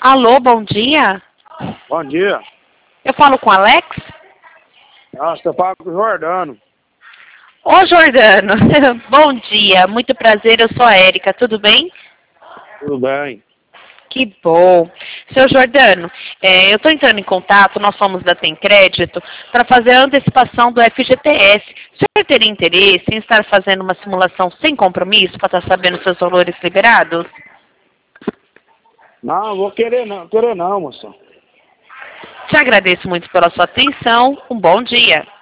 Alô, bom dia. Bom dia. Eu falo com o Alex? Nossa, eu falo com o Jordano. Ô, Jordano. Bom dia, muito prazer, eu sou a Érica, tudo bem? Tudo bem? Que bom. Seu Jordano, eu estou entrando em contato, nós somos da Tem Crédito, para fazer a antecipação do FGTS. O senhor teria interesse em estar fazendo uma simulação sem compromisso para estar sabendo seus valores liberados? Não, vou querer não, moção. Te agradeço muito pela sua atenção, um bom dia.